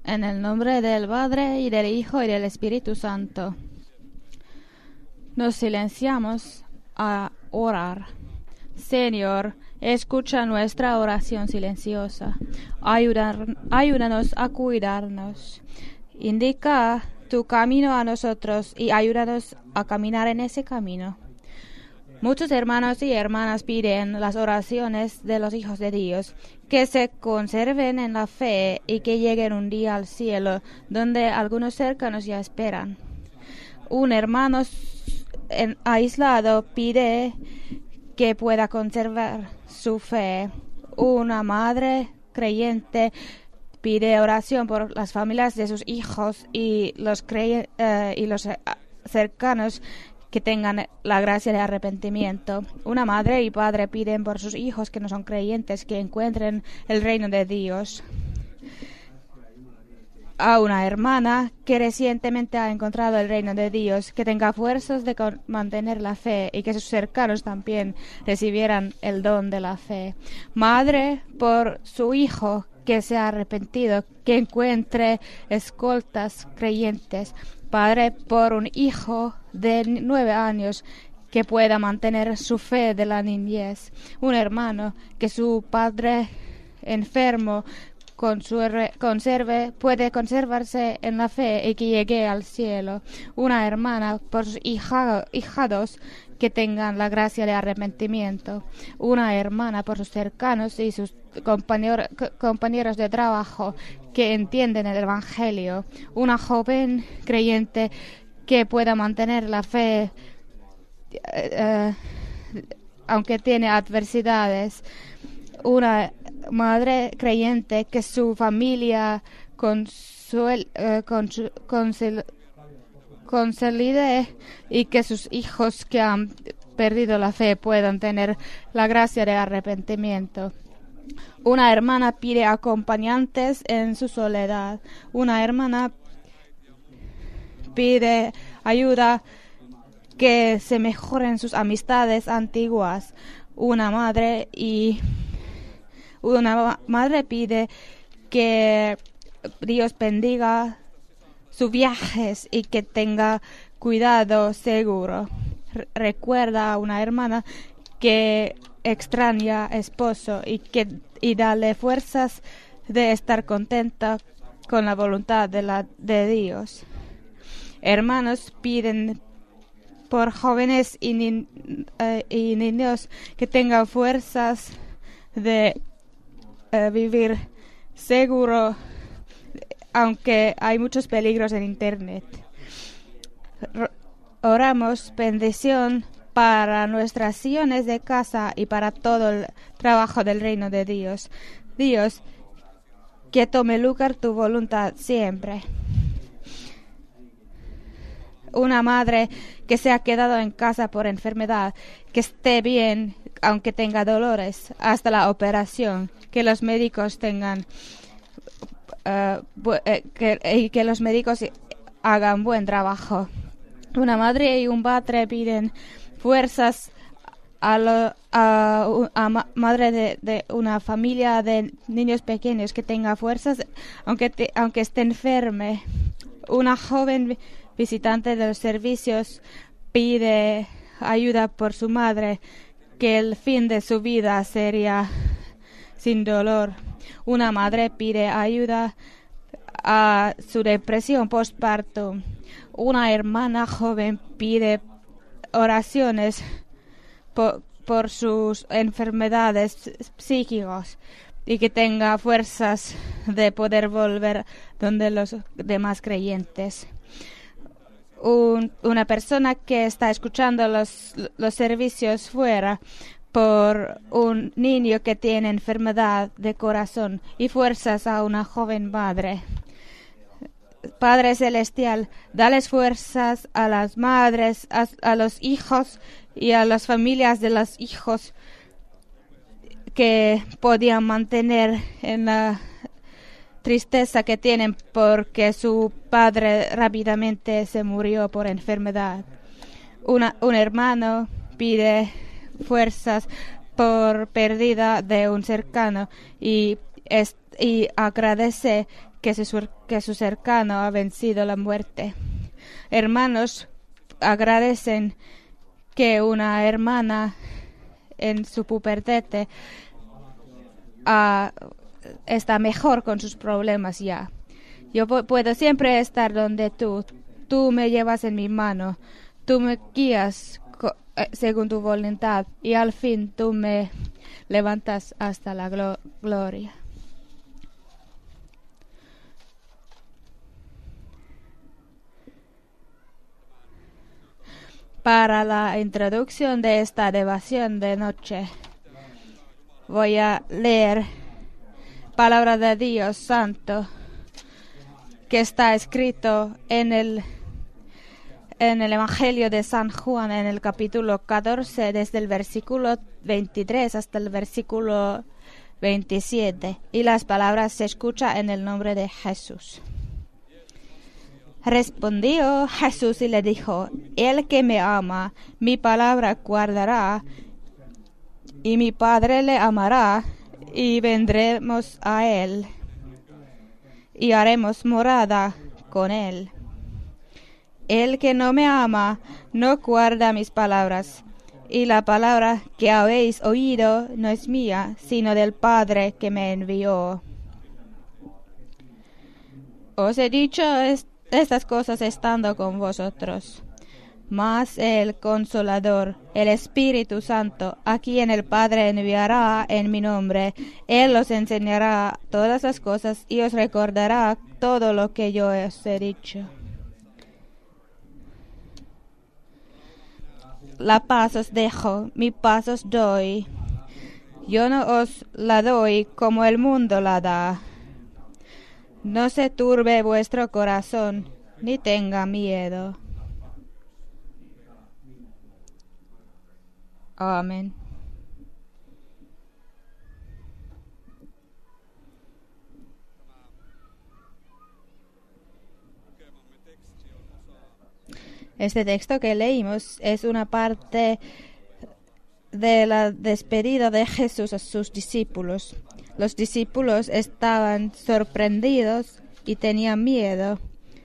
En el nombre del Padre, y del Hijo, y del Espíritu Santo. Nos silenciamos a orar. Señor, escucha nuestra oración silenciosa. Ayúdanos a cuidarnos. Indica tu camino a nosotros y ayúdanos a caminar en ese camino. Muchos hermanos y hermanas piden las oraciones de los hijos de Dios, que se conserven en la fe y que lleguen un día al cielo, donde algunos cercanos ya esperan. Un hermano aislado pide que pueda conservar su fe. Una madre creyente pide oración por las familias de sus hijos y los cercanos que tengan la gracia de arrepentimiento. Una madre y padre piden por sus hijos que no son creyentes que encuentren el reino de Dios. A una hermana que recientemente ha encontrado el reino de Dios, que tenga fuerzas de mantener la fe y que sus cercanos también recibieran el don de la fe. Madre por su hijo que se ha arrepentido, que encuentre escoltas creyentes. Padre por un hijo de 9 años que pueda mantener su fe de la niñez. Un hermano que su padre enfermo puede conservarse en la fe y que llegue al cielo. Una hermana por sus hijados que tengan la gracia de arrepentimiento. Una hermana por sus cercanos y sus compañeros de trabajo que entienden el Evangelio. Una joven creyente que pueda mantener la fe aunque tiene adversidades. Una madre creyente que su familia consolide y que sus hijos que han perdido la fe puedan tener la gracia de arrepentimiento. Una hermana pide acompañantes en su soledad. Una hermana pide ayuda que se mejoren sus amistades antiguas. Una madre pide que Dios bendiga sus viajes y que tenga cuidado seguro. Recuerda a una hermana que extraña esposo y dale fuerzas de estar contenta con la voluntad de Dios. Hermanos piden por jóvenes y niños que tengan fuerzas de vivir seguro, aunque hay muchos peligros en Internet. Oramos bendición para nuestras sillones de casa y para todo el trabajo del reino de Dios. Dios, que tome lugar tu voluntad siempre. Una madre que se ha quedado en casa por enfermedad, que esté bien aunque tenga dolores hasta la operación, que los médicos tengan que los médicos hagan buen trabajo. Una madre y un padre piden fuerzas a madre de una familia de niños pequeños que tenga fuerzas aunque esté enferme. Una joven visitante de los servicios pide ayuda por su madre, que el fin de su vida sería sin dolor. Una madre pide ayuda a su depresión postparto. Una hermana joven pide oraciones por sus enfermedades psíquicas y que tenga fuerzas de poder volver donde los demás creyentes. Una persona que está escuchando los servicios fuera por un niño que tiene enfermedad de corazón y fuerzas a una joven madre. Padre Celestial, dales fuerzas a las madres, a los hijos y a las familias de los hijos que podían mantener en la tristeza que tienen porque su padre rápidamente se murió por enfermedad. Un hermano pide fuerzas por pérdida de un cercano y agradece que su cercano ha vencido la muerte. Hermanos agradecen que una hermana en su pubertad está mejor con sus problemas ya. Yo puedo siempre estar donde tú me llevas en mi mano, tú me guías según tu voluntad y al fin tú me levantas hasta la gloria. Para la introducción de esta devoción de noche, voy a leer palabra de Dios Santo que está escrito en el Evangelio de San Juan, en el capítulo 14, desde el versículo 23 hasta el versículo 27. Y las palabras se escuchan en el nombre de Jesús. Respondió Jesús y le dijo: El que me ama, mi palabra guardará, y mi Padre le amará, y vendremos a él, y haremos morada con él. El que no me ama, no guarda mis palabras, y la palabra que habéis oído no es mía, sino del Padre que me envió. Os he dicho estas cosas estando con vosotros. Mas el Consolador, el Espíritu Santo, a quien el Padre enviará en mi nombre, Él os enseñará todas las cosas y os recordará todo lo que yo os he dicho. La paz os dejo, mi paz os doy. Yo no os la doy como el mundo la da. No se turbe vuestro corazón, ni tenga miedo. Amén. Este texto que leímos es una parte de la despedida de Jesús a sus discípulos. Los discípulos estaban sorprendidos y tenían miedo.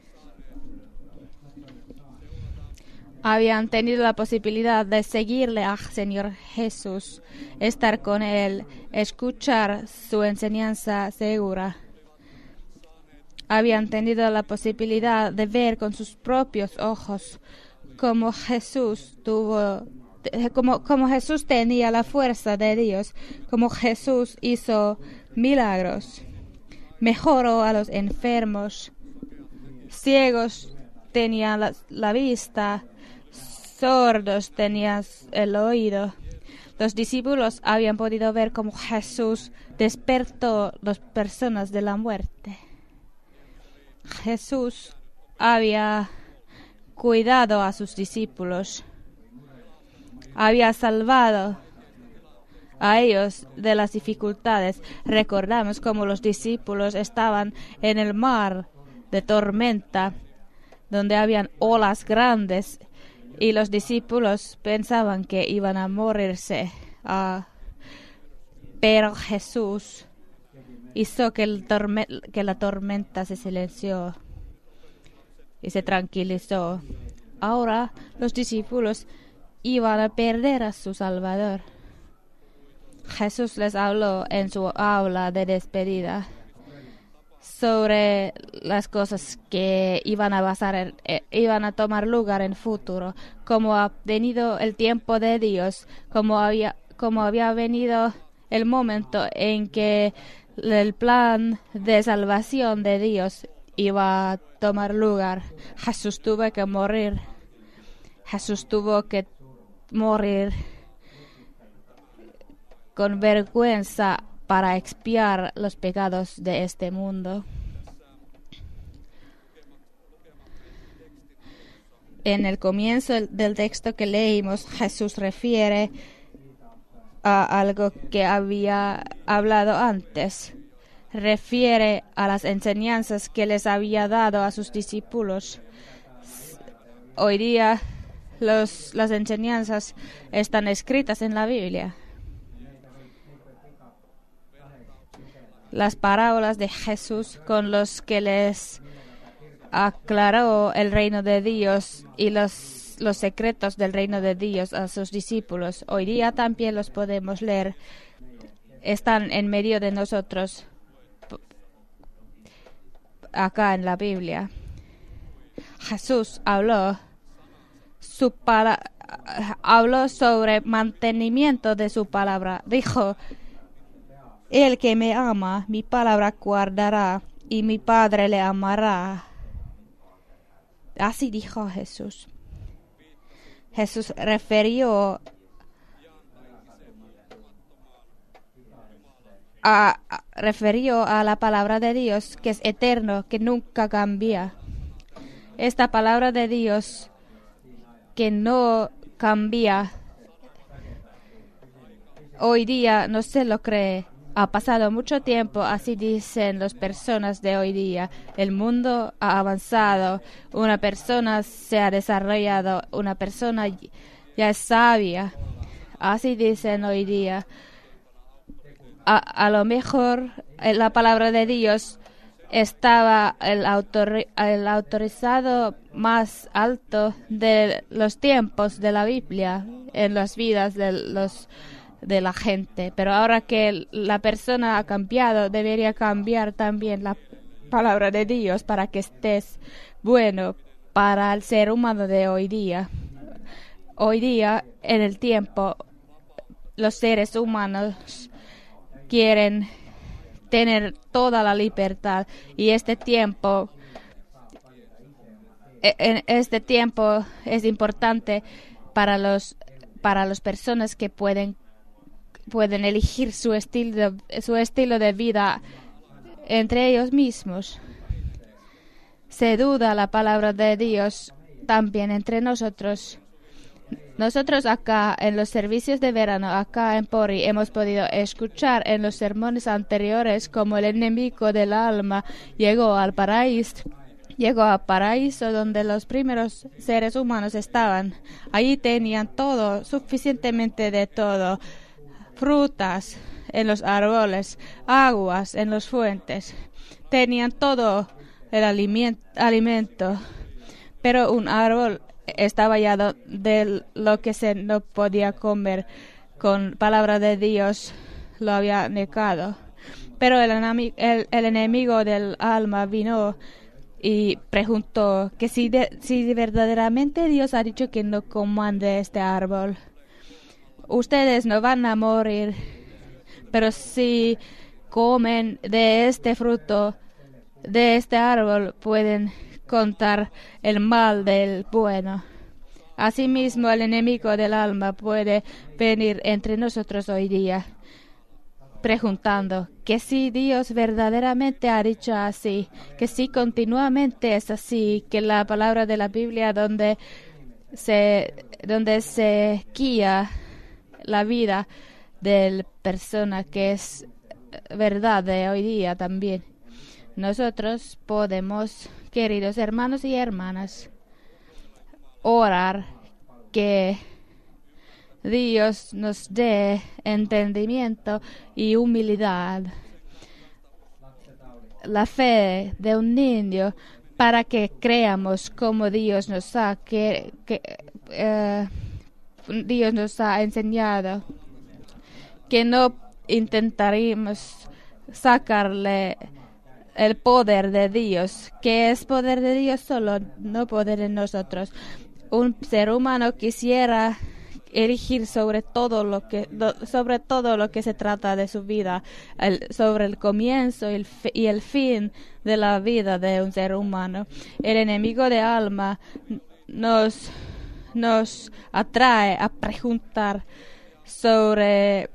Habían tenido la posibilidad de seguirle al Señor Jesús, estar con Él, escuchar su enseñanza segura. Habían tenido la posibilidad de ver con sus propios ojos cómo Jesús Jesús tenía la fuerza de Dios, cómo Jesús hizo milagros, mejoró a los enfermos, ciegos tenían la vista, sordos tenían el oído. Los discípulos habían podido ver cómo Jesús despertó a las personas de la muerte. Jesús había cuidado a sus discípulos, había salvado a ellos de las dificultades. Recordamos cómo los discípulos estaban en el mar de tormenta, donde habían olas grandes, y los discípulos pensaban que iban a morirse. Pero Jesús hizo que la tormenta se silenció y se tranquilizó. Ahora los discípulos iban a perder a su Salvador. Jesús les habló en su aula de despedida sobre las cosas que iban a pasar, iban a tomar lugar en futuro, como ha venido el tiempo de Dios, como había venido el momento en que el plan de salvación de Dios iba a tomar lugar. Jesús tuvo que morir. Jesús tuvo que morir con vergüenza para expiar los pecados de este mundo. En el comienzo del texto que leímos, Jesús refiere a algo que había hablado antes. Refiere a las enseñanzas que les había dado a sus discípulos. Hoy día las enseñanzas están escritas en la Biblia. las parábolas de Jesús con los que les aclaró el reino de Dios y los secretos del reino de Dios a sus discípulos. Hoy día también los podemos leer. Están en medio de nosotros acá en la Biblia. Jesús habló sobre mantenimiento de su palabra. Dijo: el que me ama, mi palabra guardará, y mi Padre le amará. Así dijo Jesús. Jesús refirió a la palabra de Dios, que es eterno, que nunca cambia. Esta palabra de Dios que no cambia, hoy día no se lo cree. Ha pasado mucho tiempo, así dicen las personas de hoy día. El mundo ha avanzado, una persona se ha desarrollado, una persona ya es sabia. Así dicen hoy día. A lo mejor la palabra de Dios estaba el autorizado más alto de los tiempos de la Biblia en las vidas de la gente, pero ahora que la persona ha cambiado, debería cambiar también la palabra de Dios para que estés bueno para el ser humano de hoy día. Hoy día, en el tiempo, los seres humanos quieren tener toda la libertad, y en este tiempo es importante para las personas que pueden elegir su estilo de vida entre ellos mismos. Se duda la palabra de Dios también entre nosotros. Nosotros acá en los servicios de verano, acá en Pori, hemos podido escuchar en los sermones anteriores cómo el enemigo del alma llegó al paraíso donde los primeros seres humanos estaban. Allí tenían todo, suficientemente de todo: frutas en los árboles, aguas en las fuentes. Tenían todo el alimento, pero un árbol estaba ya de lo que se no podía comer. Con palabra de Dios lo había negado. Pero el enemigo del alma vino y preguntó que si verdaderamente Dios ha dicho que no coman de este árbol, ustedes no van a morir, pero si comen de este fruto, de este árbol, pueden contar el mal del bueno. Asimismo, el enemigo del alma puede venir entre nosotros hoy día preguntando que si Dios verdaderamente ha dicho así, que si continuamente es así, que la palabra de la Biblia donde se guía la vida de la persona, que es verdad de hoy día también. Nosotros podemos, queridos hermanos y hermanas, orar que Dios nos dé entendimiento y humildad, la fe de un niño, para que creamos como Dios nos ha Dios nos ha enseñado, que no intentaremos sacarle el poder de Dios, que es poder de Dios solo, no poder en nosotros. Un ser humano quisiera elegir sobre todo lo que se trata de su vida, sobre el comienzo y el fin de la vida de un ser humano. El enemigo de alma nos atrae a preguntar sobre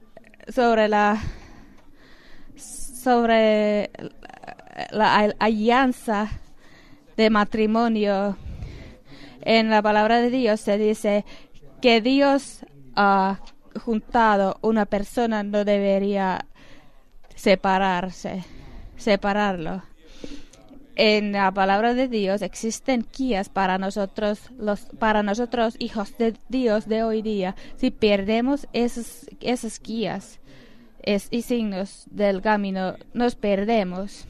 la alianza de matrimonio. En la palabra de Dios se dice que Dios ha juntado una persona, no debería separarlo. En la palabra de Dios existen guías para nosotros hijos de Dios de hoy día. Si perdemos esas guías, y signos del camino, nos perdemos.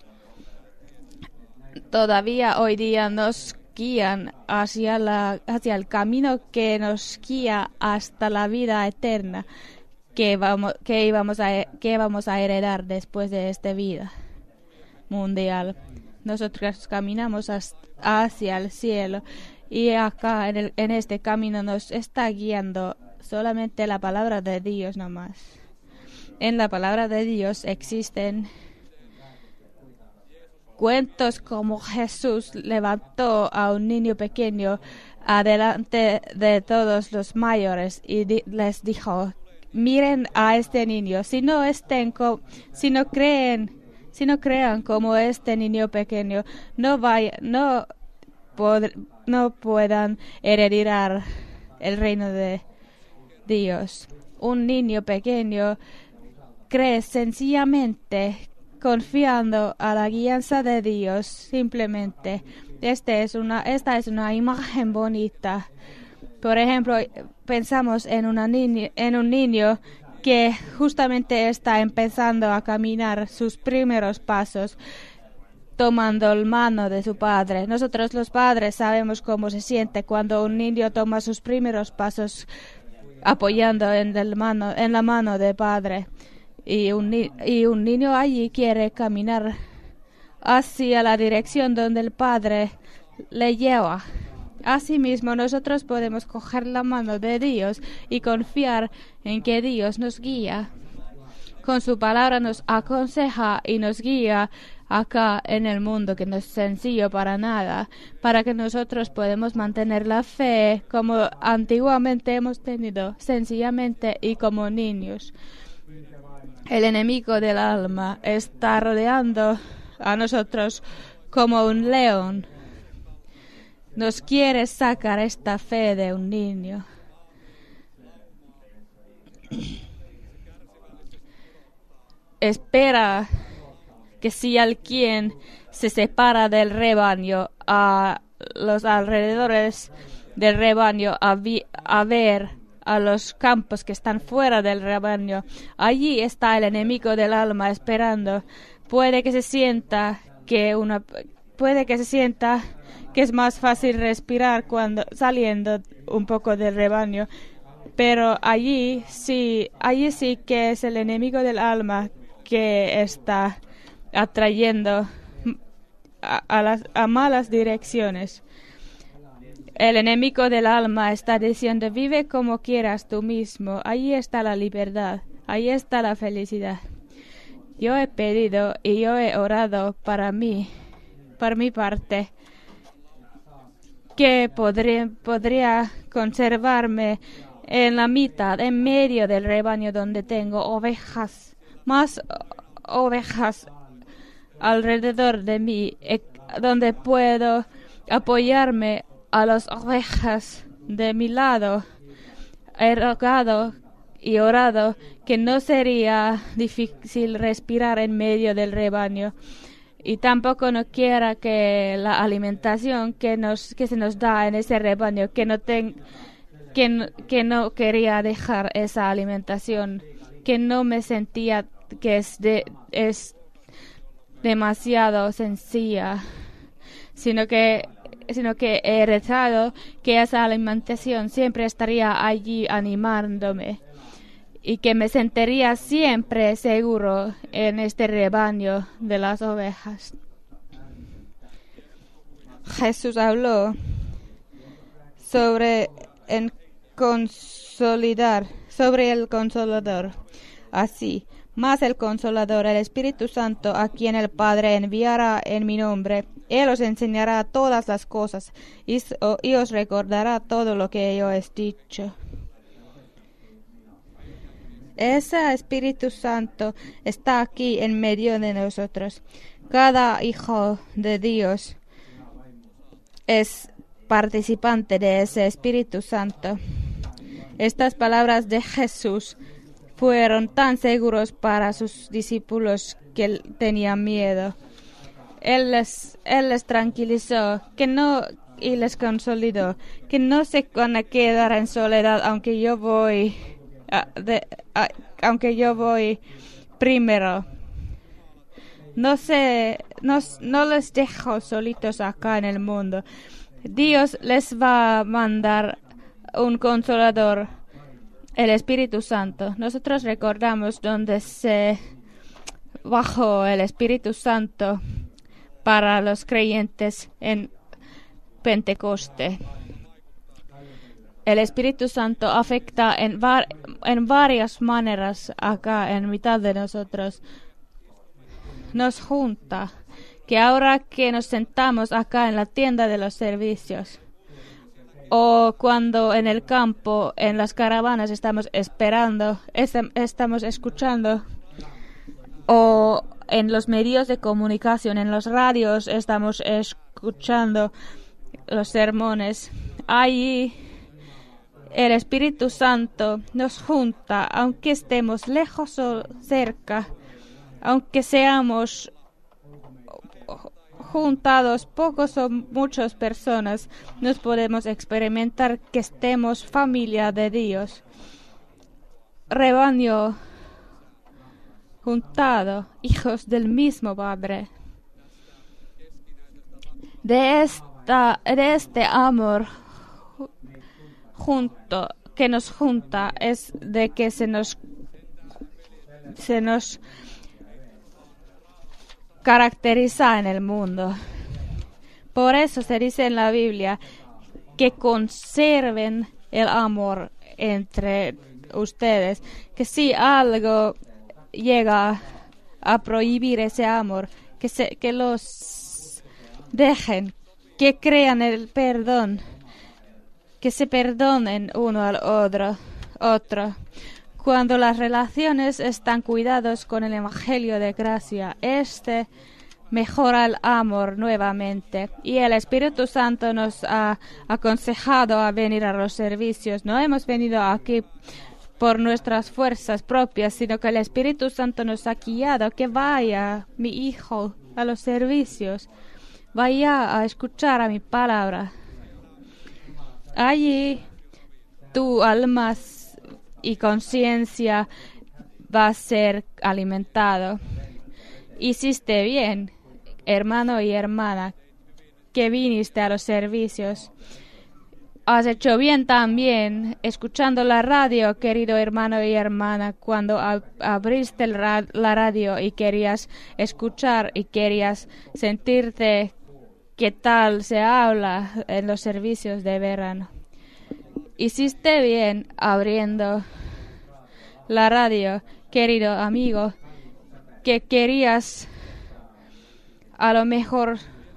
Todavía hoy día nos guían hacia el camino que nos guía hasta la vida eterna que vamos a heredar después de esta vida mundial. Nosotros caminamos hacia el cielo y acá en este camino nos está guiando solamente la palabra de Dios nomás. En la palabra de Dios existen cuentos como Jesús levantó a un niño pequeño adelante de todos los mayores y les dijo: miren a este niño, si no crean como este niño pequeño, no puedan heredar el reino de Dios. Un niño pequeño cree sencillamente, confiando a la guianza de Dios simplemente. Esta es una imagen bonita. Por ejemplo, pensamos en un niño que justamente está empezando a caminar sus primeros pasos, tomando la mano de su padre. Nosotros los padres sabemos cómo se siente cuando un niño toma sus primeros pasos apoyando en la mano del padre. Y un niño allí quiere caminar hacia la dirección donde el padre le lleva. Asimismo, nosotros podemos coger la mano de Dios y confiar en que Dios nos guía. Con su palabra nos aconseja y nos guía acá en el mundo, que no es sencillo para nada, para que nosotros podamos mantener la fe como antiguamente hemos tenido, sencillamente y como niños. El enemigo del alma está rodeando a nosotros como un león. Nos quiere sacar esta fe de un niño. Espera que si alguien se separa del rebaño, a los alrededores del rebaño, a ver a los campos que están fuera del rebaño, allí está el enemigo del alma esperando. Puede que se sienta que es más fácil respirar cuando saliendo un poco del rebaño, pero allí sí que es el enemigo del alma que está atrayendo a malas direcciones. El enemigo del alma está diciendo: vive como quieras tú mismo, ahí está la libertad, ahí está la felicidad. Yo he pedido y yo he orado por mi parte, que podría conservarme en la mitad, en medio del rebaño donde tengo más ovejas alrededor de mí, donde puedo apoyarme a las ovejas de mi lado. He rogado y orado que no sería difícil respirar en medio del rebaño, y tampoco no quiera que la alimentación que se nos da en ese rebaño, que no quería dejar esa alimentación, que no me sentía que es demasiado sencilla, sino que he rezado que esa alimentación siempre estaría allí animándome y que me sentiría siempre seguro en este rebaño de las ovejas. Jesús habló sobre el Consolador, así: mas el Consolador, el Espíritu Santo, a quien el Padre enviará en mi nombre, Él os enseñará todas las cosas y os recordará todo lo que yo he dicho. Ese Espíritu Santo está aquí en medio de nosotros. Cada hijo de Dios es participante de ese Espíritu Santo. Estas palabras de Jesús fueron tan seguros para sus discípulos que tenían miedo. Él les tranquilizó y les consolidó que no se van a quedar en soledad, aunque yo voy aunque yo voy primero. No les dejo solitos acá en el mundo. Dios les va a mandar un consolador, el Espíritu Santo. Nosotros recordamos donde se bajó el Espíritu Santo para los creyentes en Pentecoste. El Espíritu Santo afecta en varias maneras acá en mitad de nosotros. Nos junta, que ahora que nos sentamos acá en la tienda de los servicios, o cuando en el campo, en las caravanas estamos esperando, estamos escuchando, o en los medios de comunicación, en los radios estamos escuchando los sermones. Allí el Espíritu Santo nos junta, aunque estemos lejos o cerca, aunque seamos juntados pocos o muchas personas, nos podemos experimentar que estemos familia de Dios, rebaño juntado, hijos del mismo Padre. De este amor junto que nos junta es de que se nos caracteriza en el mundo. Por eso se dice en la Biblia que conserven el amor entre ustedes, que si algo llega a prohibir ese amor, que los dejen, que crean el perdón, que se perdonen uno al otro. Cuando las relaciones están cuidadas con el Evangelio de gracia, mejora el amor nuevamente. Y el Espíritu Santo nos ha aconsejado a venir a los servicios. No hemos venido aquí por nuestras fuerzas propias, sino que el Espíritu Santo nos ha guiado que vaya, mi hijo, a los servicios. Vaya a escuchar a mi palabra. Allí tu alma y conciencia va a ser alimentado. Hiciste bien, hermano y hermana, que viniste a los servicios. Has hecho bien también escuchando la radio, querido hermano y hermana, cuando abriste la radio y querías escuchar y querías sentirte qué tal se habla en los servicios de verano. Hiciste bien abriendo la radio, querido amigo, que querías a lo mejor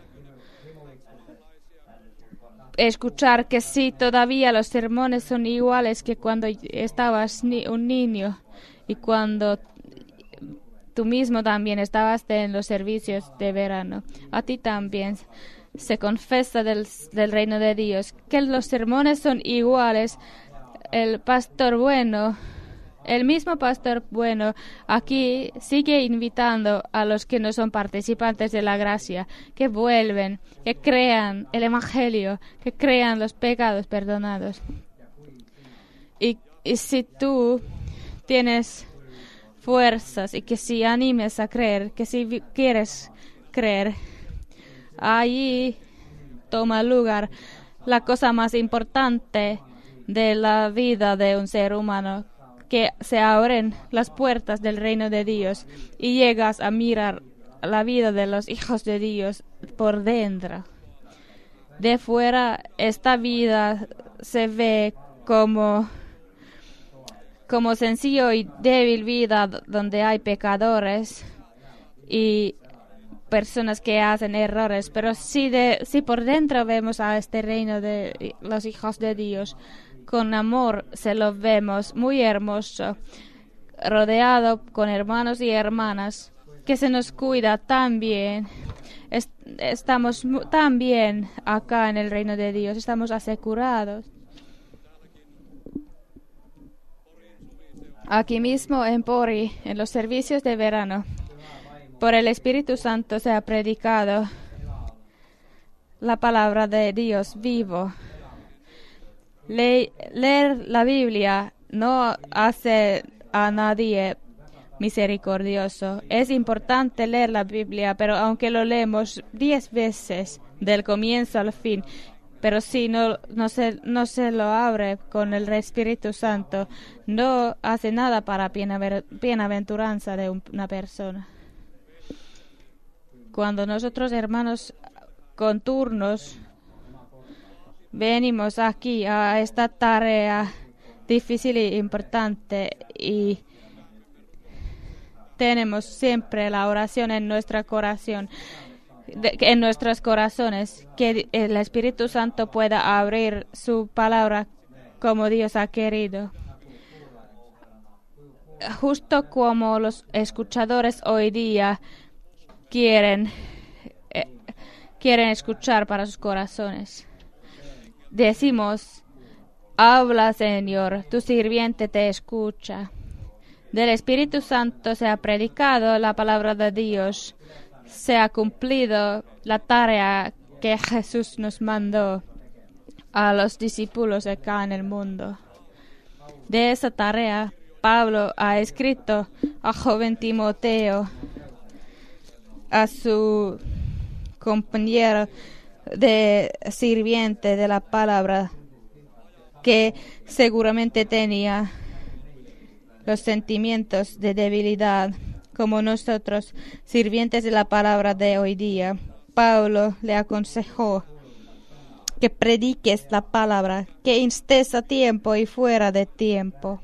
escuchar que sí, todavía los sermones son iguales que cuando estabas un niño y cuando tú mismo también estabas en los servicios de verano. A ti también se confesa del reino de Dios, que los sermones son iguales. El pastor bueno, el mismo pastor bueno, aquí sigue invitando a los que no son participantes de la gracia, que vuelven, que crean el Evangelio, que crean los pecados perdonados. Y si tú tienes fuerzas y que si animes a creer, que si quieres creer, allí toma lugar la cosa más importante de la vida de un ser humano, que se abren las puertas del reino de Dios y llegas a mirar la vida de los hijos de Dios por dentro. De fuera, esta vida se ve como sencillo y débil vida donde hay pecadores y personas que hacen errores, pero si por dentro vemos a este reino de los hijos de Dios, con amor se lo vemos muy hermoso, rodeado con hermanos y hermanas, que se nos cuida tan bien. Estamos tan bien acá en el reino de Dios, estamos asegurados. Aquí mismo en Pori, en los servicios de verano, por el Espíritu Santo se ha predicado la palabra de Dios vivo. Leer la Biblia no hace a nadie misericordioso. Es importante leer la Biblia, pero aunque lo leemos 10 veces del comienzo al fin, pero si no se lo abre con el Espíritu Santo, no hace nada para bienaventuranza de una persona. Cuando nosotros, hermanos, con turnos, venimos aquí a esta tarea difícil e importante y tenemos siempre la oración en nuestro corazón, en nuestros corazones, que el Espíritu Santo pueda abrir su palabra como Dios ha querido. Justo como los escuchadores hoy día quieren escuchar para sus corazones. Decimos: habla, Señor, tu sirviente te escucha. Del Espíritu Santo se ha predicado la palabra de Dios, se ha cumplido la tarea que Jesús nos mandó a los discípulos acá en el mundo. De esa tarea, Pablo ha escrito a joven Timoteo, a su compañero de sirviente de la palabra, que seguramente tenía los sentimientos de debilidad como nosotros, sirvientes de la palabra de hoy día. Pablo le aconsejó que prediques la palabra, que instes a tiempo y fuera de tiempo.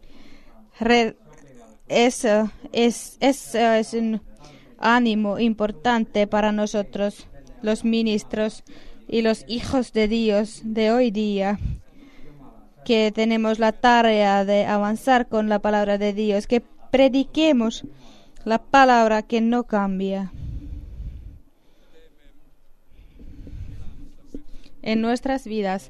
Eso es un ánimo importante para nosotros, los ministros y los hijos de Dios de hoy día, que tenemos la tarea de avanzar con la palabra de Dios, que prediquemos la palabra que no cambia. En nuestras vidas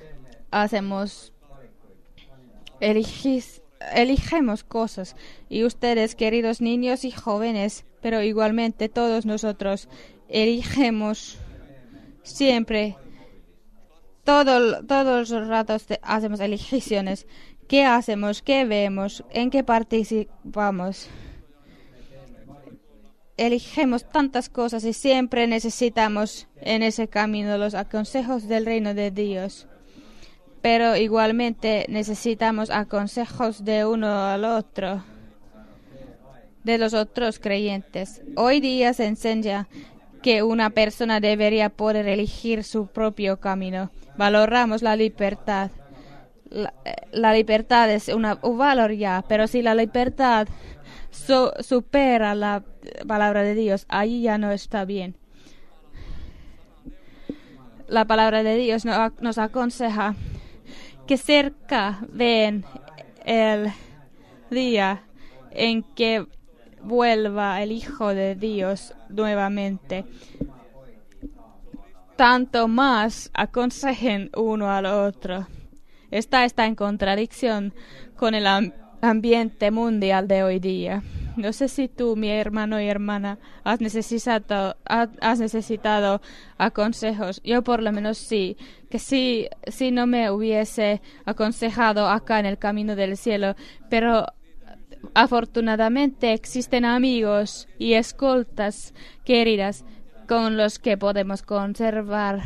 elegimos cosas, y ustedes, queridos niños y jóvenes, pero igualmente todos nosotros, elegimos siempre, todos los ratos hacemos elecciones. ¿Qué hacemos? ¿Qué vemos? ¿En qué participamos? Elegimos tantas cosas y siempre necesitamos en ese camino los consejos del reino de Dios. Pero igualmente necesitamos consejos de uno al otro, de los otros creyentes. Hoy día se enseña que una persona debería poder elegir su propio camino. Valoramos la libertad. La libertad es un valor ya, pero si la libertad supera la palabra de Dios, ahí ya no está bien. La palabra de Dios nos aconseja que cerca ven el día en que vuelva el Hijo de Dios nuevamente. Tanto más aconsejen uno al otro. Esta está en contradicción con el ambiente mundial de hoy día. No sé si tú, mi hermano y hermana, has necesitado consejos. Yo por lo menos sí. Que si no me hubiese aconsejado acá en el camino del cielo. Pero afortunadamente existen amigos y escoltas queridas con los que podemos conservar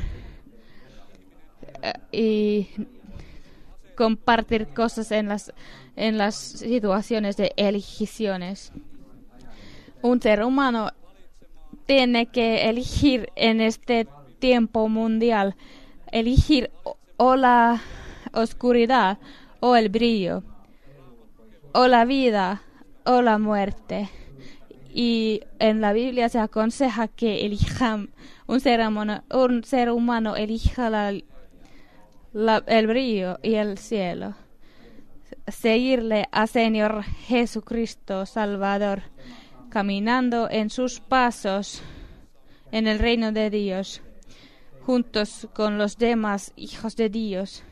y compartir cosas en las situaciones de elecciones. Un ser humano tiene que elegir en este tiempo mundial, elegir o la oscuridad o el brillo, o la vida o la muerte. Y en la Biblia se aconseja que un ser humano elija el brillo y el cielo. Seguirle a Señor Jesucristo Salvador, caminando en sus pasos en el reino de Dios, juntos con los demás hijos de Dios.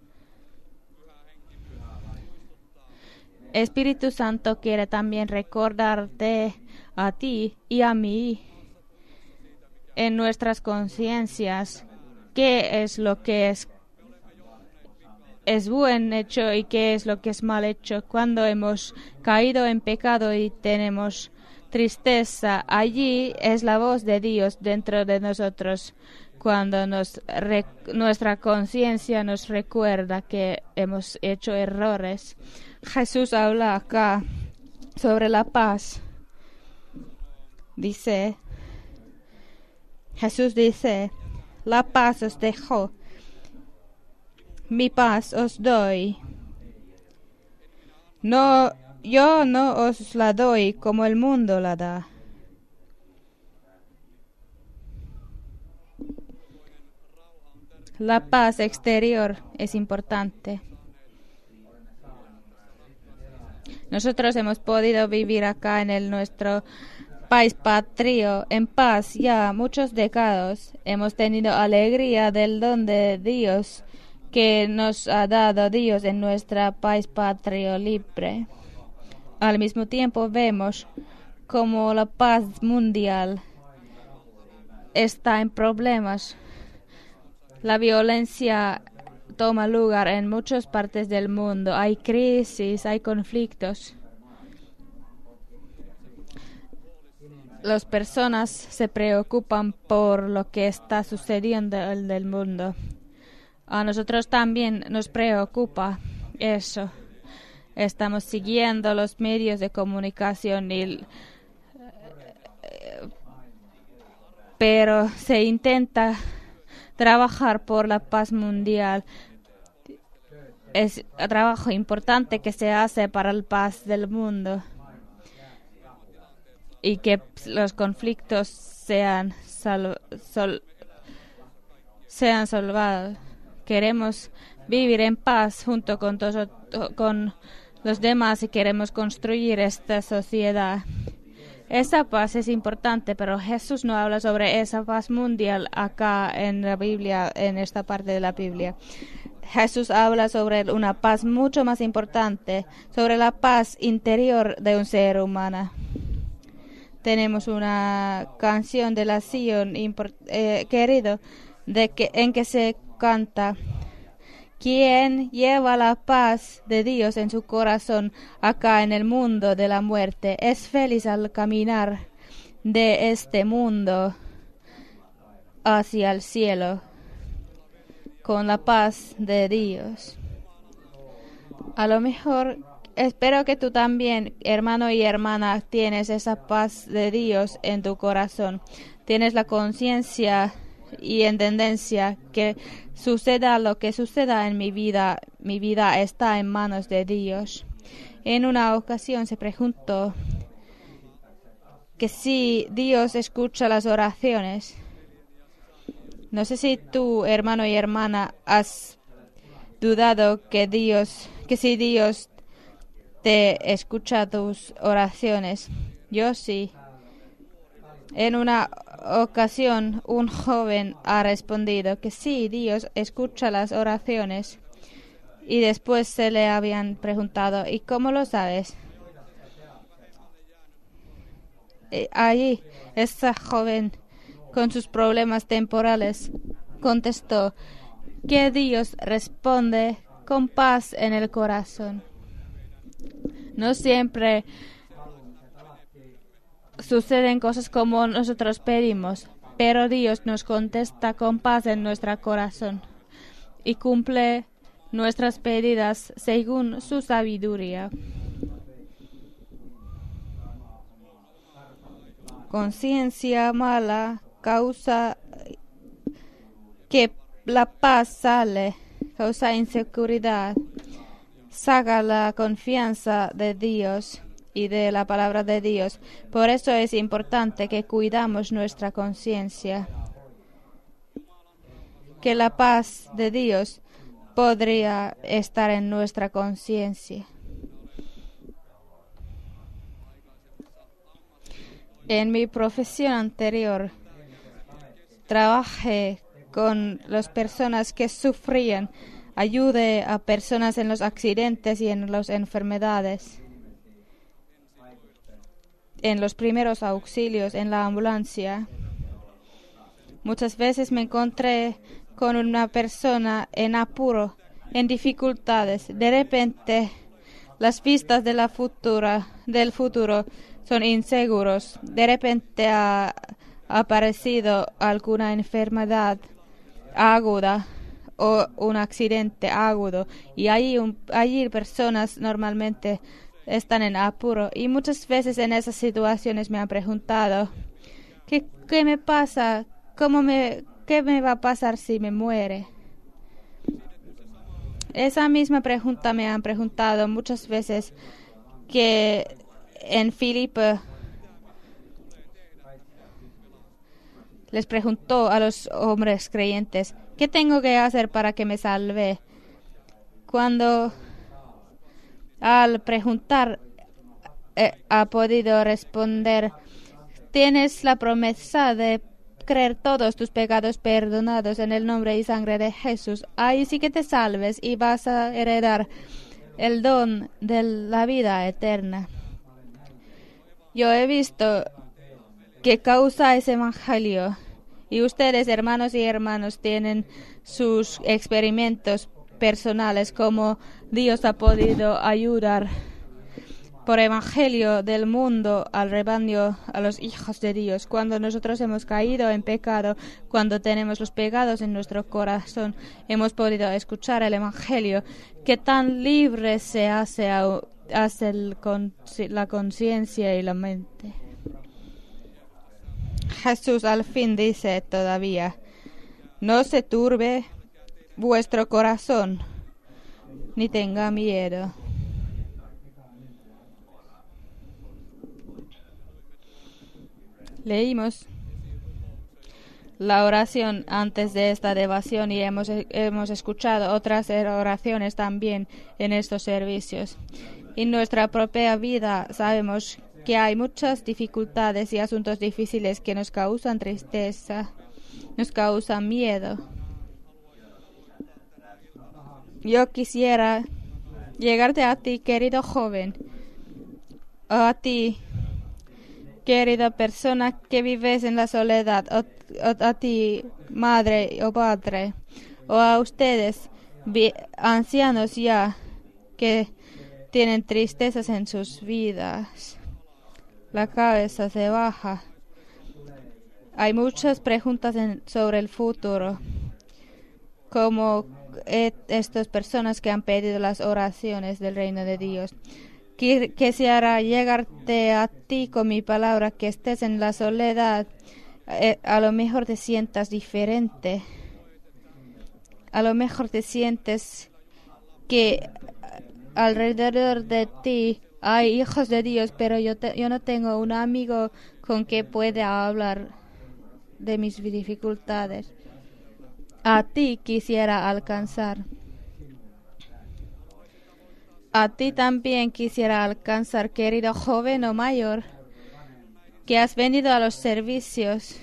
Espíritu Santo quiere también recordarte a ti y a mí en nuestras conciencias qué es lo que es es buen hecho y qué es lo que es mal hecho. Cuando hemos caído en pecado y tenemos tristeza, allí es la voz de Dios dentro de nosotros. Cuando nuestra conciencia nos recuerda que hemos hecho errores. Jesús habla acá sobre la paz. Jesús dice, la paz os dejo, mi paz os doy. No, yo no os la doy como el mundo la da. La paz exterior es importante. Nosotros hemos podido vivir acá en nuestro país patrio en paz ya muchos décadas. Hemos tenido alegría del don de Dios que nos ha dado Dios en nuestro país patrio libre. Al mismo tiempo vemos como la paz mundial está en problemas. La violencia toma lugar en muchas partes del mundo. Hay crisis, hay conflictos. Las personas se preocupan por lo que está sucediendo en el mundo. A nosotros también nos preocupa eso. Estamos siguiendo los medios de comunicación pero se intenta trabajar por la paz mundial. Es un trabajo importante que se hace para la paz del mundo y que los conflictos sean salvados. Queremos vivir en paz junto con los demás y queremos construir esta sociedad. Esa paz es importante, pero Jesús no habla sobre esa paz mundial acá en la Biblia, en esta parte de la Biblia. Jesús habla sobre una paz mucho más importante, sobre la paz interior de un ser humano. Tenemos una canción de la Sion, querido, en que se canta: ¿quién lleva la paz de Dios en su corazón acá en el mundo de la muerte? Es feliz al caminar de este mundo hacia el cielo con la paz de Dios. A lo mejor, espero que tú también, hermano y hermana, tienes esa paz de Dios en tu corazón. Tienes la conciencia y en tendencia que suceda lo que suceda en mi vida está en manos de Dios. En una ocasión se preguntó que si Dios escucha las oraciones. No sé si tú, hermano y hermana, has dudado que si Dios te escucha tus oraciones. Yo sí. En una ocasión, un joven ha respondido que sí, Dios escucha las oraciones. Y después se le habían preguntado, ¿y cómo lo sabes? Allí, esta joven, con sus problemas temporales, contestó que Dios responde con paz en el corazón. No siempre suceden cosas como nosotros pedimos, pero Dios nos contesta con paz en nuestro corazón y cumple nuestras pedidas según su sabiduría. Conciencia mala causa que la paz causa inseguridad, saca la confianza de Dios y de la palabra de Dios. Por eso es importante que cuidamos nuestra conciencia, que la paz de Dios podría estar en nuestra conciencia. En mi profesión anterior, trabajé con las personas que sufrían, ayudé a personas en los accidentes y en las enfermedades, en los primeros auxilios, en la ambulancia. Muchas veces me encontré con una persona en apuro en dificultades. De repente, las vistas de del futuro son inseguros. De repente ha aparecido alguna enfermedad aguda o un accidente agudo, y allí personas normalmente están en apuro, y muchas veces en esas situaciones me han preguntado ¿qué me pasa? ¿Qué me va a pasar si me muere? Esa misma pregunta me han preguntado muchas veces, que en Filipo les preguntó a los hombres creyentes, ¿qué tengo que hacer para que me salve? Cuando al preguntar ha podido responder, tienes la promesa de creer todos tus pecados perdonados en el nombre y sangre de Jesús. Ahí sí que te salves y vas a heredar el don de la vida eterna. Yo he visto qué causa ese evangelio, y ustedes, hermanos y hermanas, tienen sus experimentos personales, como Dios ha podido ayudar por evangelio del mundo al rebaño, a los hijos de Dios. Cuando nosotros hemos caído en pecado, cuando tenemos los pecados en nuestro corazón, hemos podido escuchar el evangelio, que tan libre se hace la conciencia y la mente. Jesús al fin dice todavía, no se turbe vuestro corazón, ni tenga miedo. Leímos la oración antes de esta devoción y hemos escuchado otras oraciones también en estos servicios. En nuestra propia vida sabemos que hay muchas dificultades y asuntos difíciles que nos causan tristeza, nos causan miedo. Yo quisiera llegarte a ti, querido joven, o a ti, querida persona que vives en la soledad, o a ti, madre o padre, o a ustedes, ancianos ya, que tienen tristezas en sus vidas. La cabeza se baja. Hay muchas preguntas sobre el futuro, como estas personas que han pedido las oraciones del reino de Dios. Quisiera llegarte a ti con mi palabra, que estés en la soledad. A lo mejor te sientas diferente. A lo mejor te sientes que alrededor de ti hay hijos de Dios, pero yo no tengo un amigo con que pueda hablar de mis dificultades. A ti quisiera alcanzar. A ti también quisiera alcanzar, querido joven o mayor, que has venido a los servicios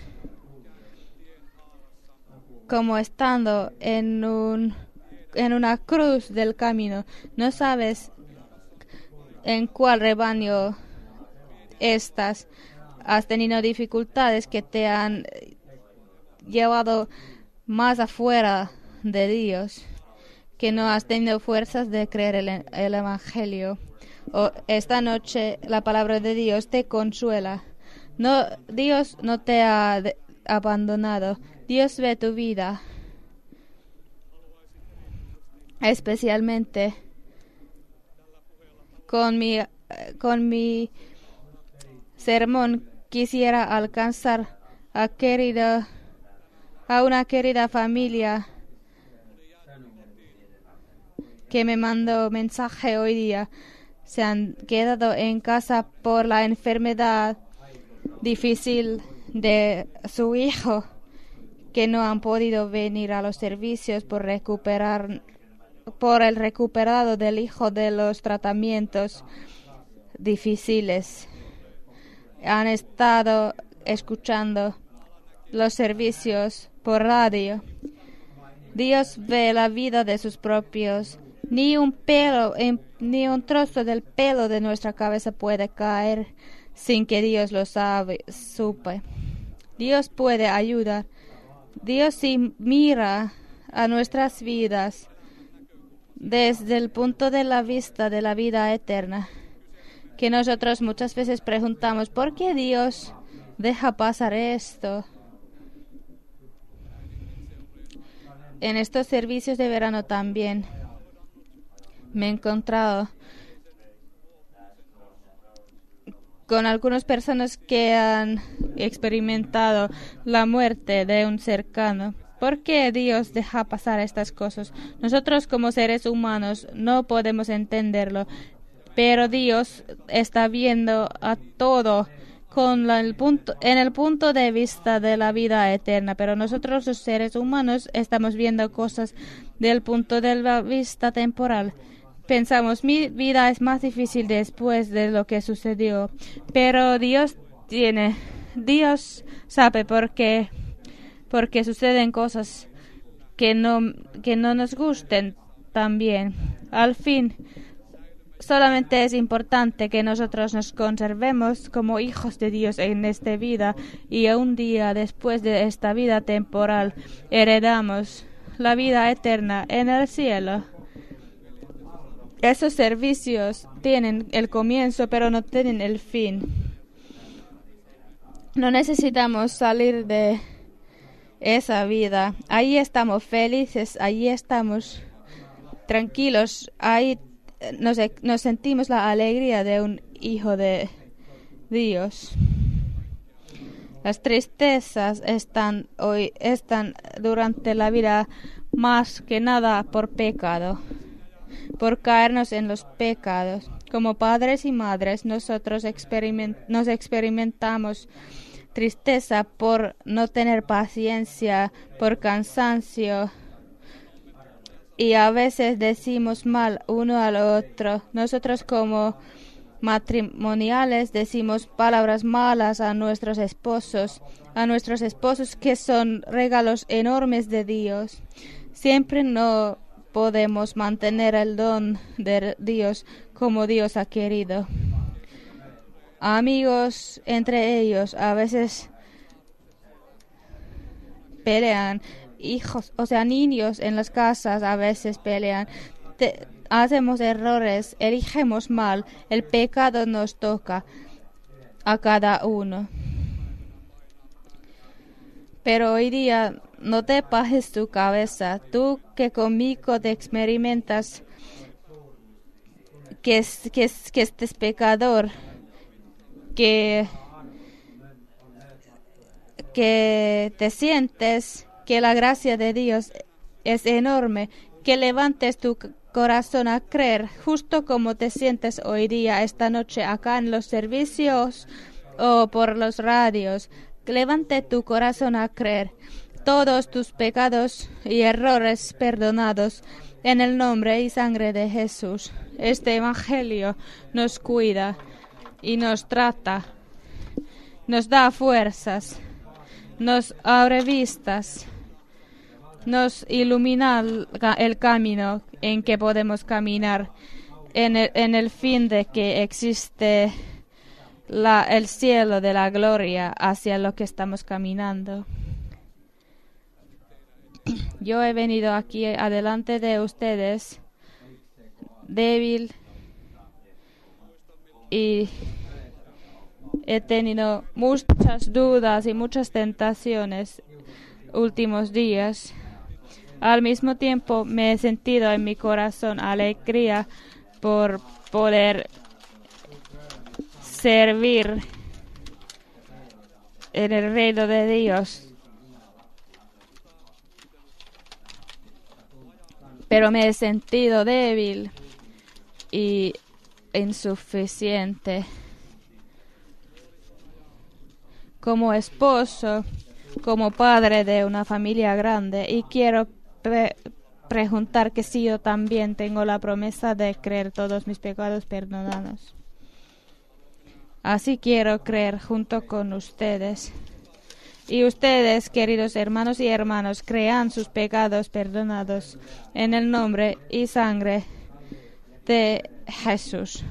como estando en una cruz del camino. No sabes en cuál rebaño estás. Has tenido dificultades que te han llevado más afuera de Dios, que no has tenido fuerzas de creer el Evangelio. Esta noche la palabra de Dios te consuela. No, Dios no te ha abandonado. Dios ve tu vida. Especialmente con mi sermón quisiera alcanzar a una querida familia que me mandó mensaje hoy día. Se han quedado en casa por la enfermedad difícil de su hijo, que no han podido venir a los servicios por el recuperado del hijo de los tratamientos difíciles. Han estado escuchando los servicios por radio. Dios ve la vida de sus propios. Ni un trozo del pelo de nuestra cabeza puede caer sin que Dios lo supe. Dios puede ayudar. Dios sí mira a nuestras vidas desde el punto de la vista de la vida eterna, que nosotros muchas veces preguntamos, ¿por qué Dios deja pasar esto? En estos servicios de verano también me he encontrado con algunas personas que han experimentado la muerte de un cercano. ¿Por qué Dios deja pasar estas cosas? Nosotros como seres humanos no podemos entenderlo, pero Dios está viendo a todo en el punto de vista de la vida eterna, pero nosotros los seres humanos estamos viendo cosas del punto de vista temporal. Pensamos, mi vida es más difícil después de lo que sucedió, pero Dios sabe porque suceden cosas que no nos gusten también. Al fin, solamente es importante que nosotros nos conservemos como hijos de Dios en esta vida y un día después de esta vida temporal heredamos la vida eterna en el cielo. Esos servicios tienen el comienzo, pero no tienen el fin. No necesitamos salir de esa vida. Ahí estamos felices, ahí estamos tranquilos, ahí nos sentimos la alegría de un hijo de Dios. Las tristezas están durante la vida más que nada por pecado, por caernos en los pecados. Como padres y madres, nosotros nos experimentamos tristeza por no tener paciencia, por cansancio, y a veces decimos mal uno al otro. Nosotros como matrimoniales decimos palabras malas a nuestros esposos que son regalos enormes de Dios. Siempre no podemos mantener el don de Dios como Dios ha querido. Amigos entre ellos a veces pelean, niños en las casas a veces pelean. Hacemos errores, elegimos mal, el pecado nos toca a cada uno. Pero hoy día no te bajes tu cabeza, tú que conmigo te experimentas que estés pecador, que te sientes que la gracia de Dios es enorme, que levantes tu corazón a creer, justo como te sientes hoy día, esta noche, acá en los servicios o por los radios. Levante tu corazón a creer. Todos tus pecados y errores perdonados en el nombre y sangre de Jesús. Este evangelio nos cuida y nos trata, nos da fuerzas, nos abre vistas, nos ilumina el camino en que podemos caminar en el fin de que existe el cielo de la gloria hacia lo que estamos caminando. Yo he venido aquí adelante de ustedes débil y he tenido muchas dudas y muchas tentaciones últimos días. Al mismo tiempo me he sentido en mi corazón alegría por poder servir en el reino de Dios. Pero me he sentido débil y insuficiente. Como esposo, como padre de una familia grande, y quiero preguntar que si yo también tengo la promesa de creer todos mis pecados perdonados. Así quiero creer junto con ustedes. Y ustedes, queridos hermanos y hermanas, crean sus pecados perdonados en el nombre y sangre de Jesús.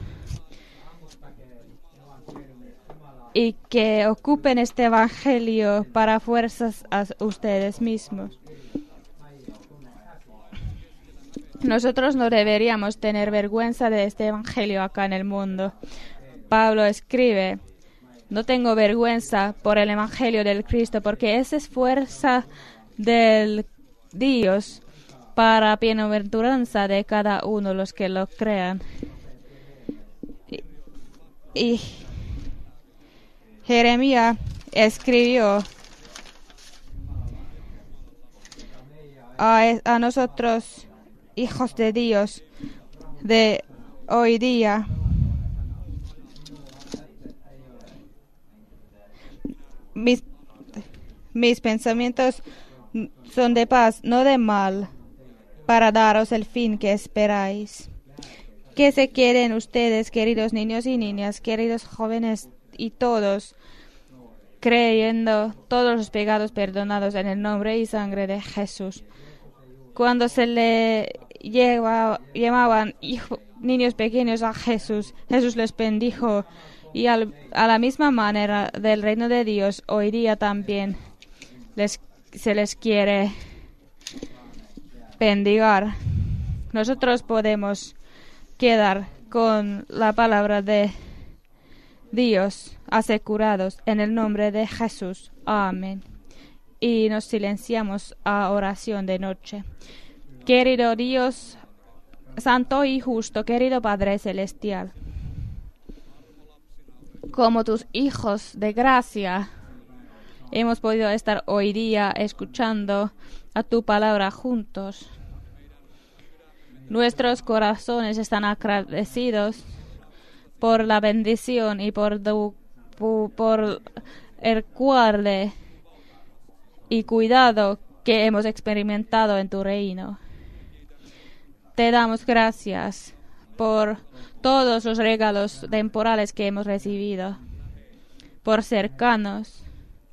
Y que ocupen este evangelio para fuerzas a ustedes mismos. Nosotros no deberíamos tener vergüenza de este evangelio acá en el mundo. Pablo escribe: no tengo vergüenza por el evangelio del Cristo, porque esa es fuerza del Dios para bienaventuranza de cada uno de los que lo crean. Y Jeremías escribió a nosotros, hijos de Dios, de hoy día: mis pensamientos son de paz, no de mal, para daros el fin que esperáis. Que se queden ustedes, queridos niños y niñas, queridos jóvenes y todos, creyendo todos los pecados perdonados en el nombre y sangre de Jesús. Cuando se le llamaban niños pequeños a Jesús, Jesús les bendijo, y a la misma manera del reino de Dios hoy día también se les quiere bendigar. Nosotros podemos quedar con la palabra de Dios asegurados en el nombre de Jesús. Amén. Y nos silenciamos a oración de noche. Querido Dios, santo y justo, querido Padre Celestial, como tus hijos de gracia, hemos podido estar hoy día escuchando a tu palabra juntos. Nuestros corazones están agradecidos por la bendición y por el guarde y cuidado que hemos experimentado en tu reino. Te damos gracias por todos los regalos temporales que hemos recibido, por cercanos.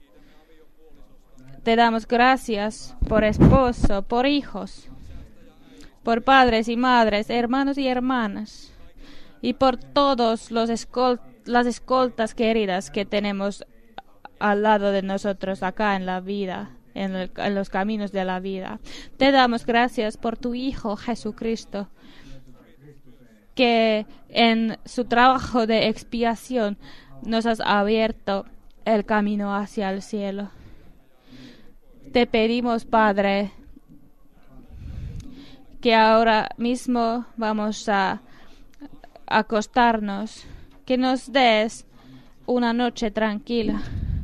Te damos gracias por esposo, por hijos, por padres y madres, hermanos y hermanas, y por todos las escoltas queridas que tenemos al lado de nosotros acá en la vida, en los caminos de la vida. Te damos gracias por tu Hijo Jesucristo, que en su trabajo de expiación nos has abierto el camino hacia el cielo. Te pedimos, Padre, que ahora mismo vamos a acostarnos, que nos des una noche tranquila,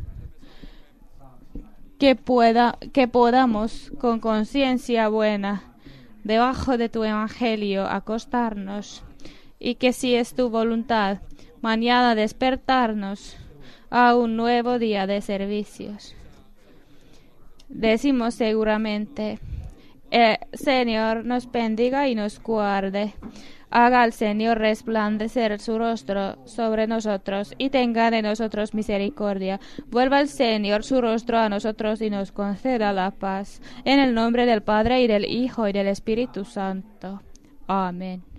que podamos con conciencia buena, debajo de tu evangelio, acostarnos, y que si es tu voluntad, mañana despertarnos a un nuevo día de servicios. Decimos seguramente: Señor nos bendiga y nos guarde. Haga el Señor resplandecer su rostro sobre nosotros y tenga de nosotros misericordia. Vuelva el Señor su rostro a nosotros y nos conceda la paz. En el nombre del Padre y del Hijo y del Espíritu Santo. Amén.